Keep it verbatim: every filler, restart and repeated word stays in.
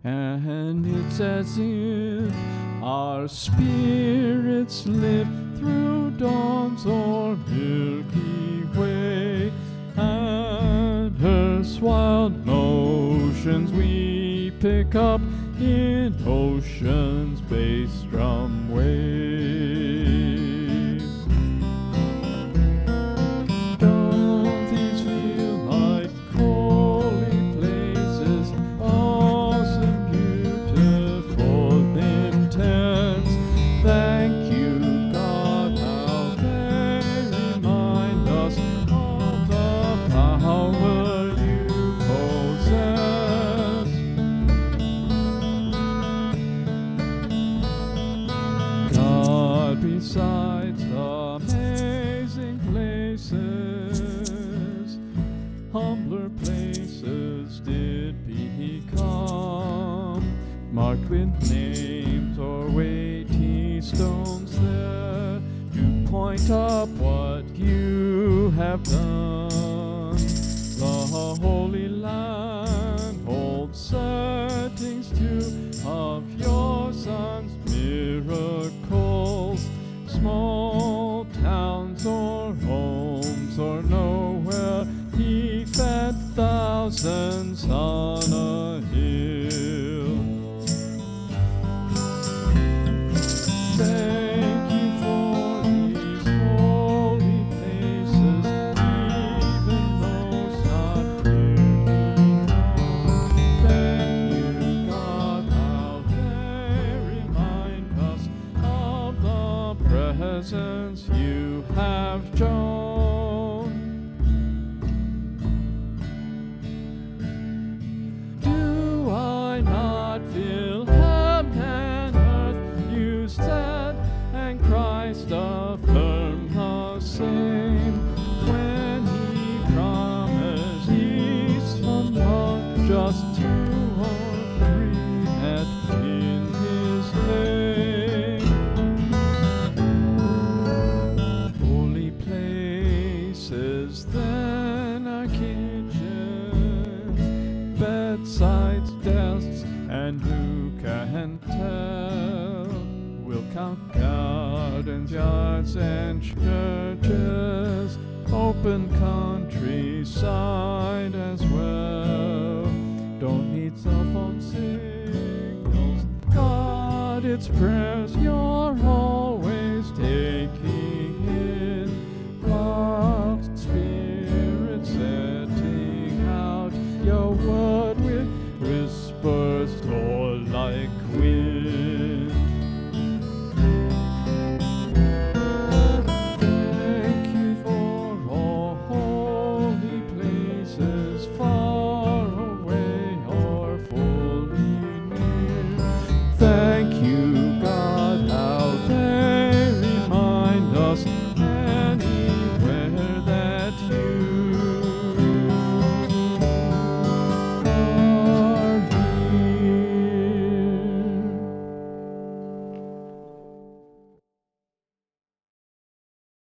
And it's as if our spirits lift through dawn's or Milky Way, and Earth's wild motions we pick up in ocean's bass drum waves. Don't these feel like holy places, awesome, beautiful, intense? Thank you, God, how they remind us of the power you possess. God, besides amazing places, humbler places did become, marked with names or weighty stones there to point up what you have done. The Holy Land holds settings too of your Son's miracles, small towns or homes or nowhere. He fed thousands on a hill. Thank you for these holy places, even those not clearly known. Thank you, God, how they remind us of the presence you have shown. Do I not feel heaven and earth you said, and Christ affirmed the same when he promised peace among just two or three met in his name? Holy places then are kitchens, bedsides, desks, and who can tell? We'll count gardens, yards, and churches, open countryside as well. Don't need cell phone signals, God, it's prayers, your home.